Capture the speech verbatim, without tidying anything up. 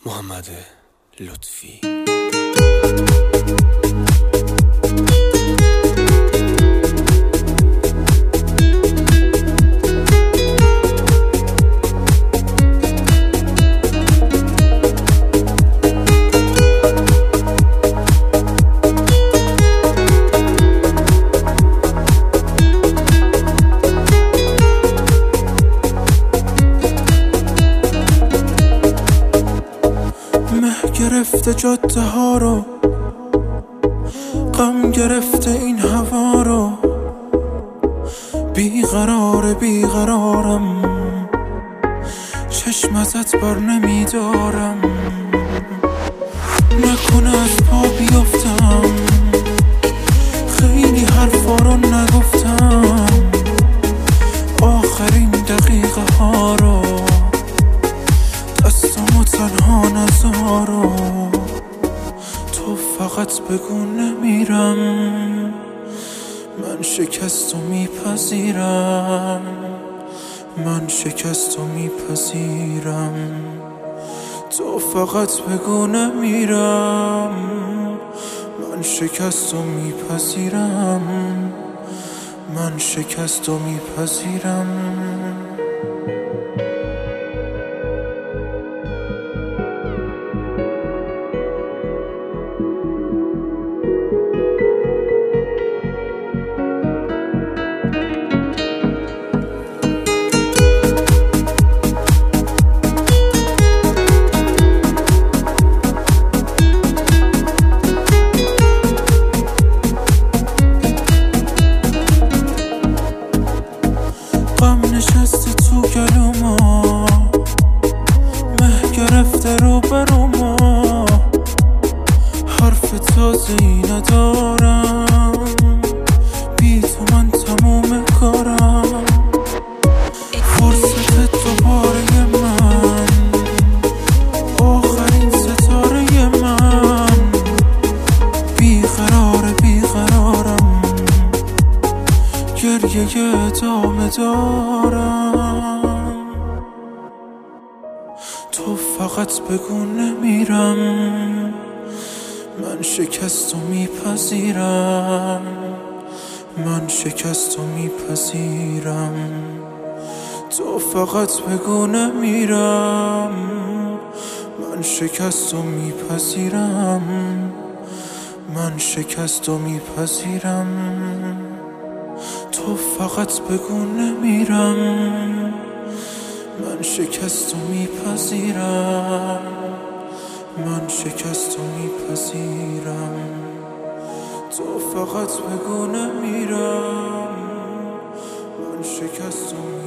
محمد لطفی. گرفته جاده ها رو، غم گرفته این هوا رو، بیقرار بیقرارم، چشم ازت بر نمیدارم. نکنه از پا بیفتم، خیلی حرفا رو نگفتم، آخرین دقیقه ها رو دستمو تنها نذارو. تو فقط بگو نمیرم، من شکستو میپذیرم، من شکستو میپذیرم. تو فقط بگو نمیرم، من شکستو میپذیرم، من شکستو میپذیرم. غم نشسته تو گلوما، مه گرفته رو بروما، حرف تازه ای ندارم، بی تو من تموم کارم. فرصت دوباره من، آخرین ستاره من، بیقرار بیقرارم، گریه ادامه دارم. تو فقط بگو نمیرم، من شکستو میپذیرم، من شکستو میپذیرم. تو فقط بگو نمیرم، من شکستو میپذیرم، من شکستو میپذیرم. تو فقط بگو نمیرم، من شکستو میپذیرم، من شکستو میپذیرم. تو فقط بگو نمیرم، من شکستو میپذیرم.